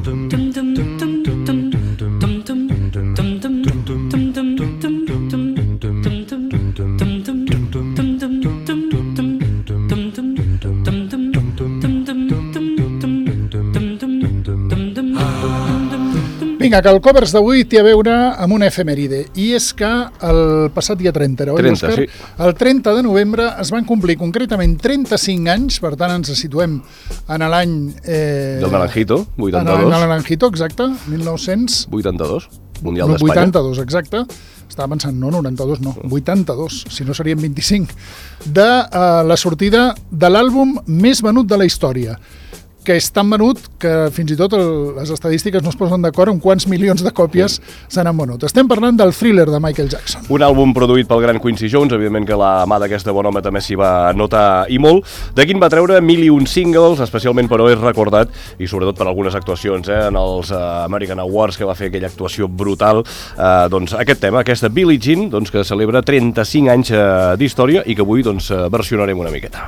Vinga, que el Covers d'avui té a veure amb una efemèride, i és que el passat dia 30, oi, Òscar? Sí. El 30 de novembre es van complir concretament 35 anys, per tant ens situem en l'any... del Naranjito, 82. En el Naranjito, exacte, 1982. Mundial d'Espanya. 82, exacte. Estava pensant, no, 92, no, 82, si no serien 25, de la sortida de l'àlbum més venut de la història, que és tan venut que fins i tot les estadístiques no es posen d'acord en quants milions de còpies se n'han venut. Estem parlant del Thriller de Michael Jackson. Un àlbum produït pel gran Quincy Jones, evidentment que la mà d'aquesta bon home també s'hi va notar i molt. D'aquí en va treure 1001 singles, especialment però és recordat, i sobretot per algunes actuacions, en els American Awards, que va fer aquella actuació brutal. Doncs aquest tema, aquesta Billie Jean, doncs, que celebra 35 anys d'història i que avui doncs, versionarem una miqueta.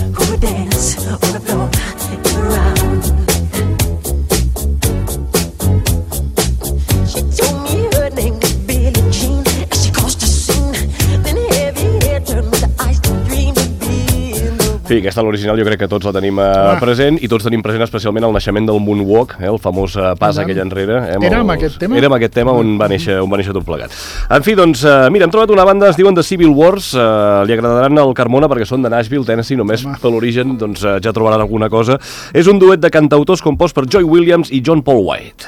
Sí, aquesta l'original jo crec que tots la tenim present, i tots tenim present especialment el naixement del Moonwalk, el famós pas aquell enrere. Era amb aquest tema? Era amb aquest tema on va néixer tot plegat. En fi, doncs, mira, hem trobat una banda, es diuen The Civil Wars, li agradaran al Carmona perquè són de Nashville, Tennessee, només per l'origen doncs, ja trobaran alguna cosa. És un duet de cantautors compost per Joy Williams i John Paul White.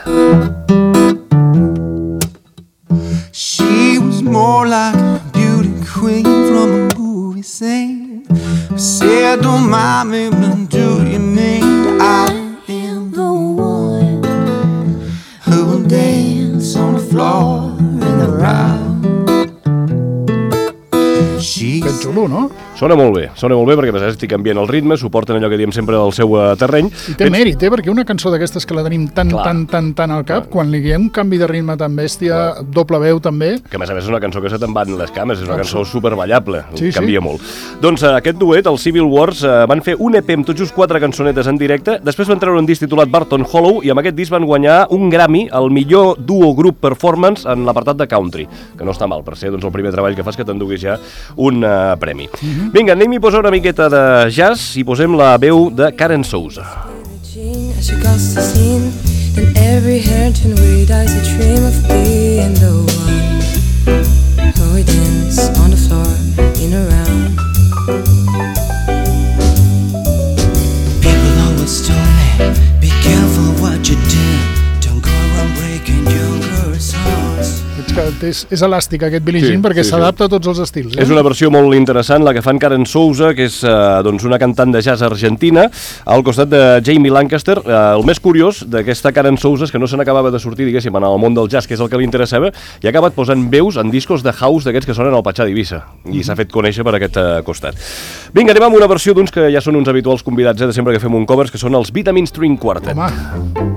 She was more like a beauty queen from a movie scene. I said, don't mind me, but do you mean I am the one who will dance on the floor in the round? Ben xulo, no? Sona molt bé perquè a més estic canviant el ritme, suporten allò que diem sempre del seu terreny. I té mèrit, perquè una cançó d'aquestes que la tenim tan al cap, quan li diem un canvi de ritme tan bèstia, doble veu també... Que a més és una cançó que se te'n van les cames, és una cançó superballable, sí, canvia molt. Doncs aquest duet, el Civil Wars, van fer un EP amb tot just 4 cançonetes en directe, després van treure un disc titulat Barton Hollow i amb aquest disc van guanyar un Grammy al millor duo group performance en l'apartat de country, que no està mal per ser doncs, el primer treball que fas que t'enduguis ja un premi. Vinga, anem-hi a posar una miqueta de jazz i posem la veu de Karen Souza. People always told me, be careful what you do, don't go around breaking young girls' hearts. És elàstic aquest Billie Jean perquè s'adapta a tots els estils. És una versió molt interessant, la que fan Karen Souza, que és doncs una cantant de jazz argentina, al costat de Jamie Lancaster. El més curiós d'aquesta Karen Souza és que no se n'acabava de sortir, diguéssim, en el món del jazz, que és el que li interessava, i ha acabat posant veus en discos de house d'aquests que sonen al Patxà d'Eivissa, i s'ha fet conèixer per aquest costat. Vinga, anem amb una versió d'uns que ja són uns habituals convidats de sempre que fem un covers, que són els Vitamin String Quartet. Home.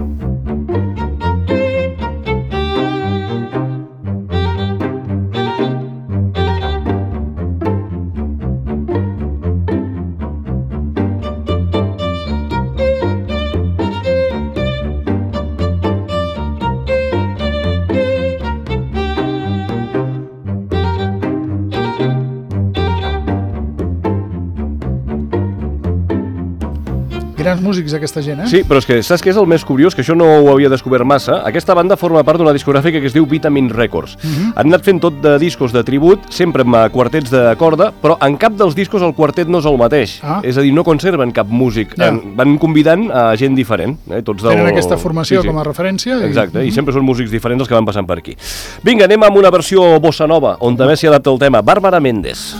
Grans músics aquesta gent, Sí, però és que saps què és el més curiós? Que això no ho havia descobert massa. Aquesta banda forma part d'una discogràfica que es diu Vitamin Records. Han anat fent tot de discos de tribut, sempre amb quartets de corda, però en cap dels discos el quartet no és el mateix. És a dir, no conserven cap músic. Van convidant a gent diferent. Tenen aquesta formació com a referència. Exacte, i sempre són músics diferents els que van passant per aquí. Vinga, anem amb una versió bossa nova, on també s'hi adapta el tema. Bárbara Méndez.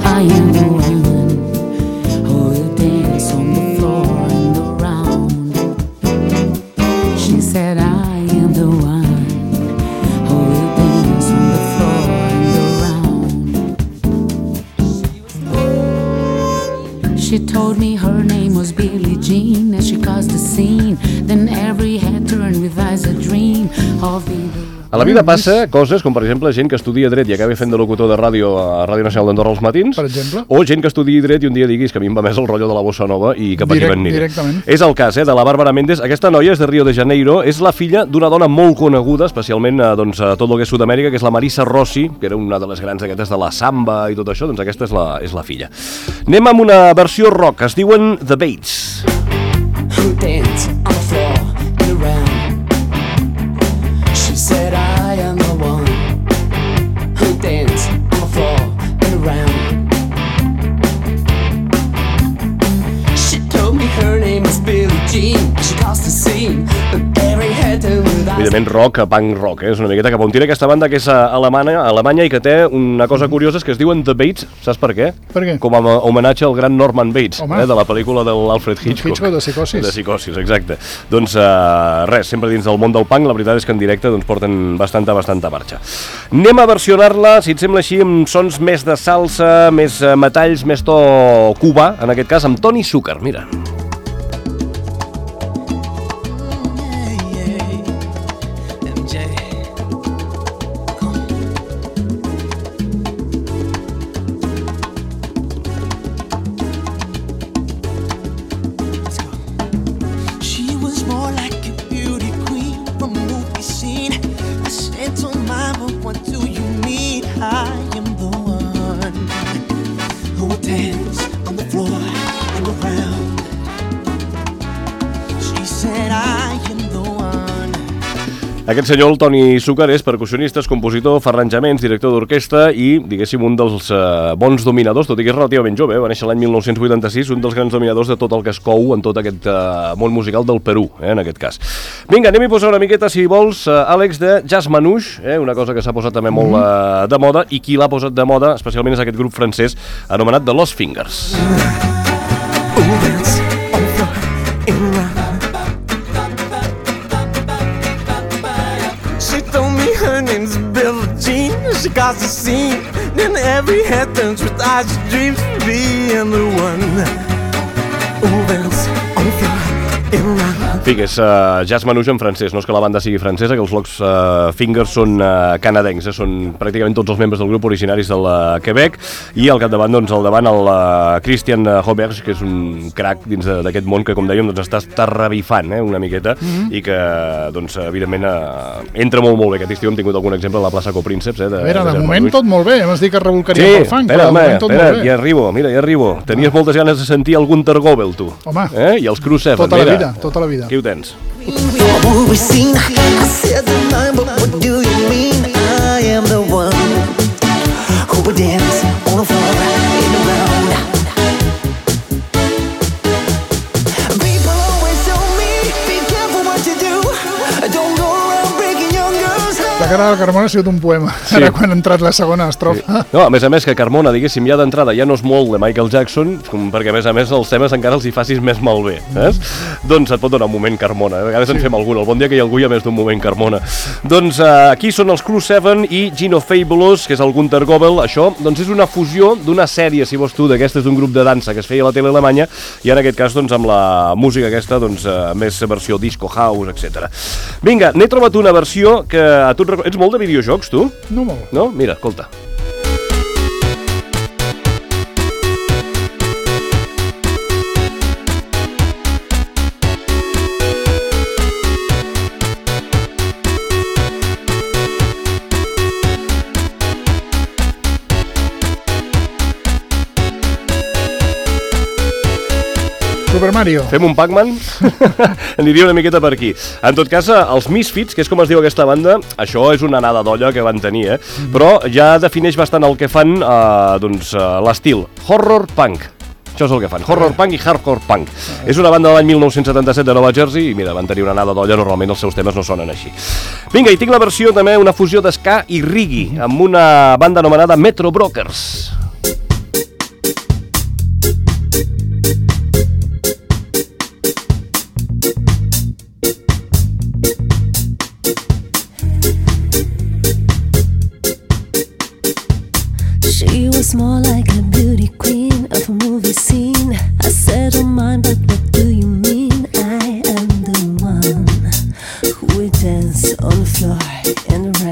Said I am the one who will dance on the floor and around. She told me her name was Billie Jean as she caused a scene. Then every head turned with eyes a dream of being the A la vida passa coses com, per exemple, gent que estudia dret i acaba fent de locutor de ràdio a Ràdio Nacional d'Andorra als matins, per exemple, o gent que estudia dret i un dia diguis que a mi em va més el rotllo de la bossa nova i cap aquí van aniré. Directament. És el cas de la Bàrbara Méndez. Aquesta noia és de Rio de Janeiro, és la filla d'una dona molt coneguda, especialment a tot el que és Sud-amèrica, que és la Marisa Rossi, que era una de les grans aquestes de la samba i tot això, doncs aquesta és la filla. Anem amb una versió rock, es diuen The Bates. Who dance on the floor and around? She said I am the one who dance on the floor and around. She told me her name was Billie Jean. She caused a scene, but every head turned with eyes. Evidentment rock, punk rock, és una miqueta cap on tira aquesta banda que és alemanya i que té una cosa curiosa, és que es diuen The Bates, saps per què? Per què? Com a homenatge al gran Norman Bates, de la pel·lícula de l'Alfred Hitchcock. Hitchcock de Psicosis. De Psicosis, exacte. Doncs res, sempre dins del món del punk, la veritat és que en directe doncs, porten bastanta marxa. Anem a versionar-la, si et sembla així, amb sons més de salsa, més metalls, més to cubà, en aquest cas amb Tony Zucker, mira. Aquest senyor, el Tony Zucker, és percussionista, compositor, fa arranjaments, director d'orquestra i, diguéssim, un dels bons dominadors, tot i que és relativament jove, va néixer l'any 1986, un dels grans dominadors de tot el que es cou en tot aquest món musical del Perú, en aquest cas. Vinga, anem a posar una miqueta, si vols, Àlex, de jazz manouche, una cosa que s'ha posat també molt de moda, i qui l'ha posat de moda, especialment és aquest grup francès anomenat The Lost Fingers. She caused a scene, then every head turns with eyes she dreams of being the one who dance on the floor in a round. En fi, que és jazz manouche en francès, no és que la banda sigui francesa, que els Lost Fingers són canadencs, són pràcticament tots els membres del grup originaris del Quebec, i al capdavant, doncs, al davant el Christian Hoberge, que és un crac dins d'aquest món que, com dèiem, doncs, està revifant una miqueta, i que, doncs, evidentment, entra molt bé. Aquest estiu hem tingut algun exemple a la plaça Coprinceps. A veure, de moment tot molt bé, hem dit que revolcaria pel funk, però de moment tot molt bé. Ja arribo. Tenies moltes ganes de sentir algun Tergobel, tu. Home, i els Crew 7, tota la vida. Aquí ho tens. La cara del Carmona ha sigut un poema, ara quan ha entrat la segona estrofa. No, a més que Carmona, diguéssim, ja d'entrada ja no és molt de Michael Jackson, perquè a més els temes encara els hi facis més malbé, Doncs et pot donar un moment Carmona, a vegades en fem algun, el bon dia que hi ha algú hi ha més d'un moment Carmona. Doncs aquí són els Crew 7 i Gino Fabulous, que és el Gunter Gobel. Això doncs és una fusió d'una sèrie, si vols tu, d'aquestes d'un grup de dansa que es feia a la tele alemanya, i en aquest cas doncs amb la música aquesta, doncs més versió disco house, etc. Vinga, n'he trobat una versió que a tu ets molt de videojocs, tu? No molt. No? Mira, escolta. Super Mario. Fem un Pac-Man? Aniria una miqueta per aquí. En tot cas, els Misfits, que és com es diu aquesta banda, això és una anada d'olla que van tenir, però ja defineix bastant el que fan, doncs, l'estil horror punk. Això és el que fan, horror punk i hardcore punk. És una banda de l'any 1977 de Nova Jersey i mira, van tenir una anada d'olla, normalment els seus temes no sonen així. Vinga, i tinc la versió també, una fusió d'ska i reggae, amb una banda anomenada Metro Brokers. She was more like a beauty queen of a movie scene. I said, oh mine, but what do you mean? I am the one who would dance on the floor and around.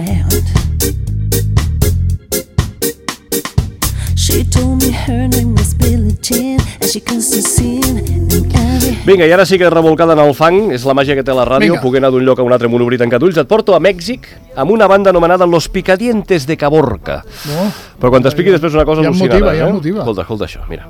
Vinga, i ara sí que revolcada en el fang, és la màgia que té la ràdio, Vinga. puc anar d'un lloc a un altre amb un obrit en catulls. Et porto a Mèxic amb una banda anomenada Los Picadientes de Caborca. No? Però quan t'expliqui després una cosa Ja em al·lucinant, motiva, ja em motiva. Escolta això, mira.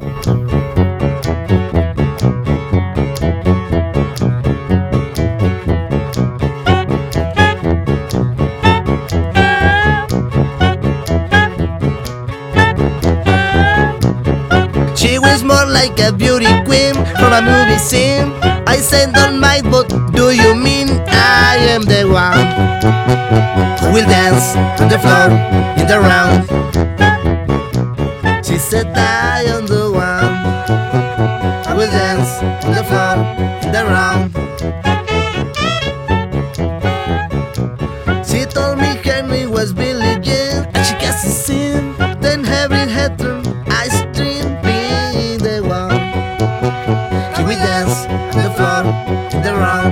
She was more like a beauty queen from a movie scene. I said don't mind, but do you mean I am the one who will dance on the floor in the round? She said I am the one who will dance on the floor in the round. She told me her name was Billie Jean, and she cast a scene. Then Harry had turned ice cream, being the one. He will dance on the floor in the round.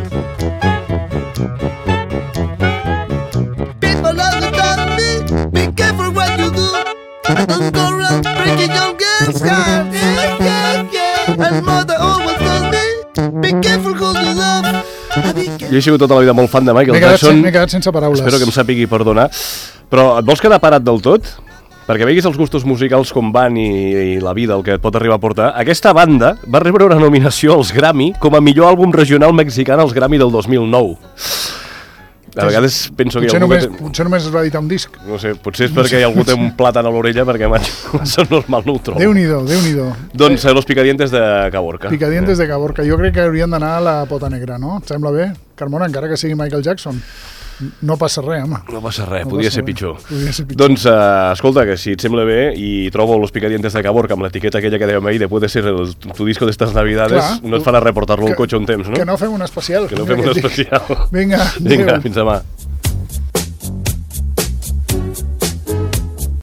People always tell me, be careful what you do. I don't go around breaking young girls' hearts. And mother always told me, be careful who you love. Jo he sigut tota la vida molt fan de Michael Jackson. M'he quedat sense paraules. Espero que em sàpigui perdonar. Però et vols quedar parat del tot? Perquè veguis els gustos musicals com van i la vida, el que et pot arribar a portar. Aquesta banda va rebre una nominació als Grammy com a millor àlbum regional mexicà als Grammy del 2009. A vegades penso que hi ha algú Potser només es va editar un disc. No sé, potser és perquè algú té un plàtan a l'orella, perquè massa normal no ho trobo. Déu-n'hi-do, Déu-n'hi-do. Doncs Los Picadientes de Caborca. Picadientes de Caborca. Jo crec que haurien d'anar a la Pota Negra, no? Et sembla bé? Carmona, encara que sigui Michael Jackson. No passa res, home. No passa res, No podia passa ser res. pitjor. Podria ser pitjor. Doncs, escolta, que si et sembla bé i trobo Los Picadientes de Caborca amb l'etiqueta aquella que dèiem ahir de puede ser tu disco d'estes navidades, Clar, no et farà reportar-lo al cotxe un temps, no? Que no fem un especial. Que no fem un especial. Vinga, Vinga, adéu. fins demà.